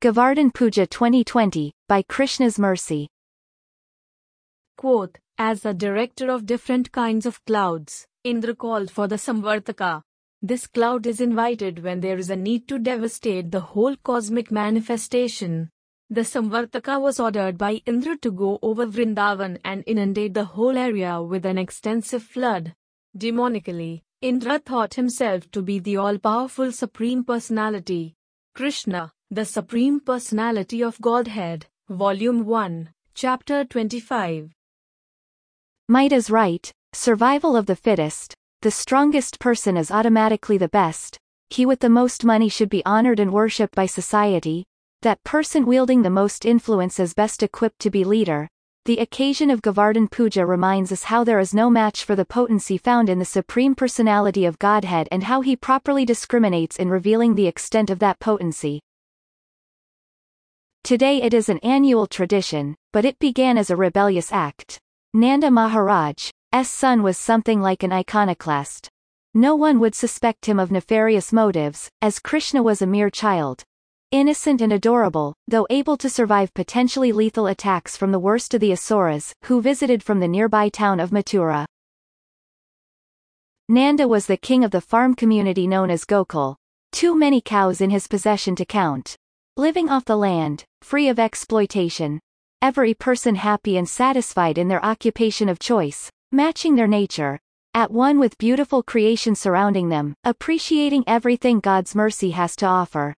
Govardhan Puja 2020, by Krishna's Mercy. Quote, as the director of different kinds of clouds, Indra called for the Samvartaka. This cloud is invited when there is a need to devastate the whole cosmic manifestation. The Samvartaka was ordered by Indra to go over Vrindavan and inundate the whole area with an extensive flood. Demonically, Indra thought himself to be the all-powerful Supreme Personality. Krishna, the Supreme Personality of Godhead, Volume 1, Chapter 25. Might is right, survival of the fittest, the strongest person is automatically the best, he with the most money should be honored and worshipped by society, that person wielding the most influence is best equipped to be leader. The occasion of Govardhan Puja reminds us how there is no match for the potency found in the Supreme Personality of Godhead and how he properly discriminates in revealing the extent of that potency. Today it is an annual tradition, but it began as a rebellious act. Nanda Maharaj's son was something like an iconoclast. No one would suspect him of nefarious motives, as Krishna was a mere child. Innocent and adorable, though able to survive potentially lethal attacks from the worst of the Asuras, who visited from the nearby town of Mathura. Nanda was the king of the farm community known as Gokul. Too many cows in his possession to count. Living off the land, free of exploitation. Every person happy and satisfied in their occupation of choice, matching their nature. At one with beautiful creation surrounding them, appreciating everything God's mercy has to offer.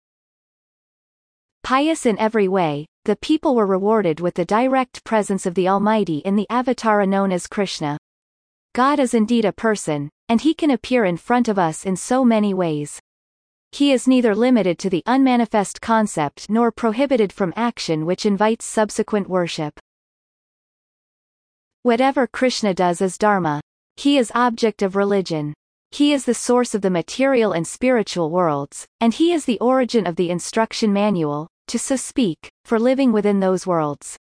Pious in every way, the people were rewarded with the direct presence of the Almighty in the avatara known as Krishna. God is indeed a person, and he can appear in front of us in so many ways. He is neither limited to the unmanifest concept nor prohibited from action which invites subsequent worship. Whatever Krishna does is dharma. He is object of religion. He is the source of the material and spiritual worlds, and he is the origin of the instruction manual, to so speak, for living within those worlds.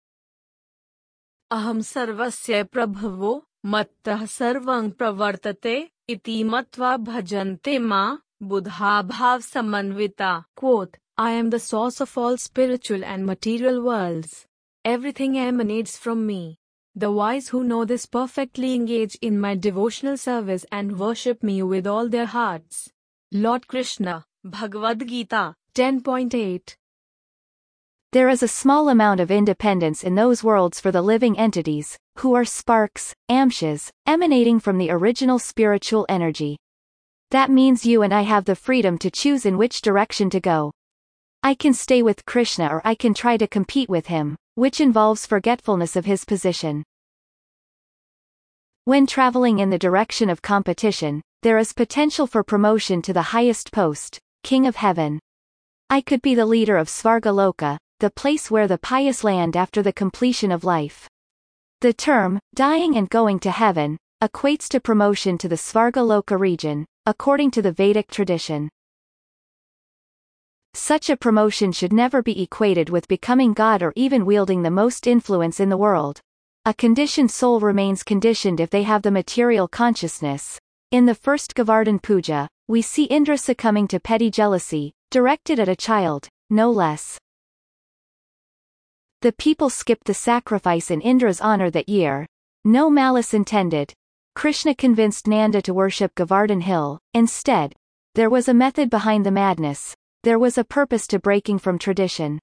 Aham sarvasya prabhavo, mattah sarvang pravartate, iti matva bhajante ma, buddha bhav samanvita. Quote, I am the source of all spiritual and material worlds. Everything emanates from me. The wise who know this perfectly engage in my devotional service and worship me with all their hearts. Lord Krishna, Bhagavad Gita, 10.8. There is a small amount of independence in those worlds for the living entities, who are sparks, amshas, emanating from the original spiritual energy. That means you and I have the freedom to choose in which direction to go. I can stay with Krishna or I can try to compete with him, which involves forgetfulness of his position. When traveling in the direction of competition, there is potential for promotion to the highest post, King of Heaven. I could be the leader of Svargaloka, the place where the pious land after the completion of life. The term, dying and going to heaven, equates to promotion to the Svargaloka region, according to the Vedic tradition. Such a promotion should never be equated with becoming God or even wielding the most influence in the world. A conditioned soul remains conditioned if they have the material consciousness. In the first Govardhan Puja, we see Indra succumbing to petty jealousy, directed at a child, no less. The people skipped the sacrifice in Indra's honor that year. No malice intended. Krishna convinced Nanda to worship Govardhan Hill. Instead, there was a method behind the madness. There was a purpose to breaking from tradition.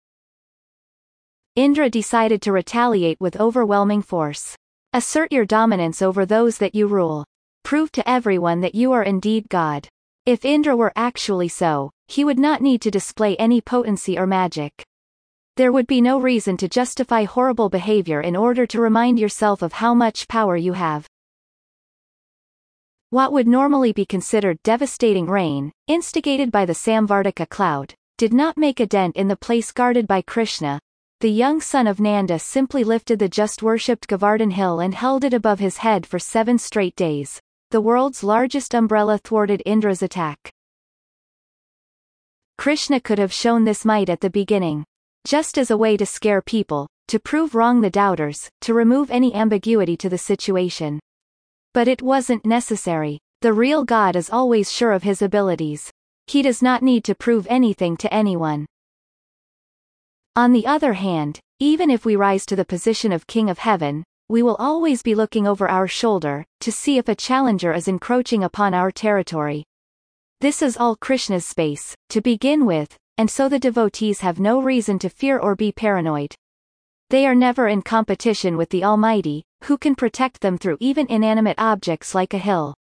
Indra decided to retaliate with overwhelming force. Assert your dominance over those that you rule. Prove to everyone that you are indeed God. If Indra were actually so, he would not need to display any potency or magic. There would be no reason to justify horrible behavior in order to remind yourself of how much power you have. What would normally be considered devastating rain, instigated by the Samvartaka cloud, did not make a dent in the place guarded by Krishna. The young son of Nanda simply lifted the just worshipped Govardhan Hill and held it above his head for 7 straight days. The world's largest umbrella thwarted Indra's attack. Krishna could have shown this might at the beginning. Just as a way to scare people, to prove wrong the doubters, to remove any ambiguity to the situation. But it wasn't necessary. The real God is always sure of his abilities. He does not need to prove anything to anyone. On the other hand, even if we rise to the position of King of Heaven, we will always be looking over our shoulder, to see if a challenger is encroaching upon our territory. This is all Krishna's space, to begin with, and so the devotees have no reason to fear or be paranoid. They are never in competition with the Almighty, who can protect them through even inanimate objects like a hill.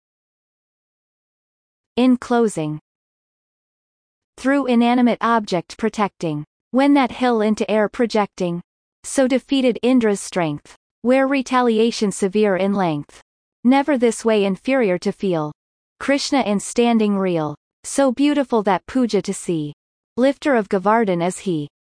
In closing. Through inanimate object protecting. When that hill into air projecting. So defeated Indra's strength. Where retaliation severe in length. Never this way inferior to feel. Krishna in standing real. So beautiful that puja to see. Lifter of Govardhan is he.